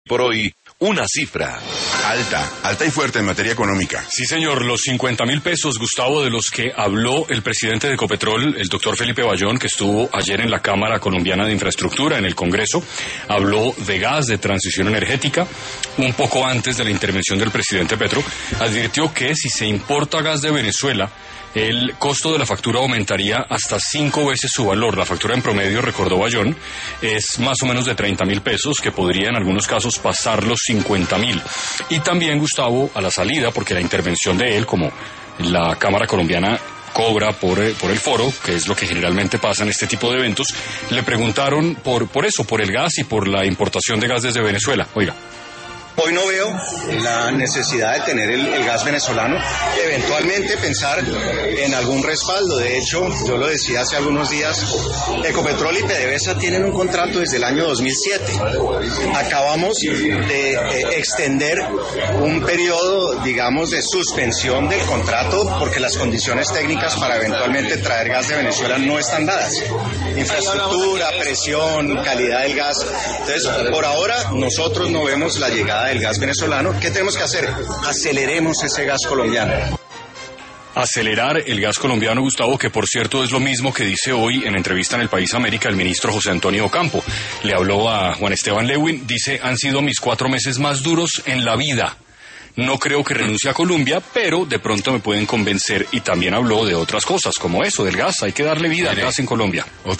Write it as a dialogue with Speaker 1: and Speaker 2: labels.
Speaker 1: Por hoy, una cifra alta y fuerte en materia económica.
Speaker 2: Sí, señor, los 50.000 pesos, Gustavo, de los que habló el presidente de Ecopetrol, el doctor Felipe Bayón, que estuvo ayer en la Cámara Colombiana de Infraestructura, en el Congreso, habló de gas, de transición energética. Un poco antes de la intervención del presidente Petro, advirtió que si se importa gas de Venezuela, el costo de la factura aumentaría hasta 5 veces su valor. La factura en promedio, recordó Bayón, es más o menos de 30.000 pesos, que podría en algunos casos pasar los 50.000. Y también, Gustavo, a la salida, porque la intervención de él, como la Cámara Colombiana cobra por el foro, que es lo que generalmente pasa en este tipo de eventos, le preguntaron por el gas y por la importación de gas desde Venezuela. Oiga.
Speaker 3: Hoy no veo la necesidad de tener el gas venezolano, eventualmente pensar en algún respaldo. De hecho, yo lo decía hace algunos días, Ecopetrol y PDVSA tienen un contrato desde el año 2007. Acabamos de extender un periodo, digamos, de suspensión del contrato porque las condiciones técnicas para eventualmente traer gas de Venezuela no están dadas. Infraestructura, presión, calidad del gas. Entonces, por ahora, nosotros no vemos la llegada del gas venezolano. ¿Qué tenemos que hacer? Aceleremos ese gas colombiano.
Speaker 2: Acelerar el gas colombiano, Gustavo, que por cierto es lo mismo que dice hoy en entrevista en El País América el ministro José Antonio Ocampo. Le habló a Juan Esteban Lewin, dice: han sido mis 4 meses más duros en la vida. No creo que renuncie a Colombia, pero de pronto me pueden convencer. Y también habló de otras cosas, como eso, del gas. Hay que darle vida al gas en Colombia.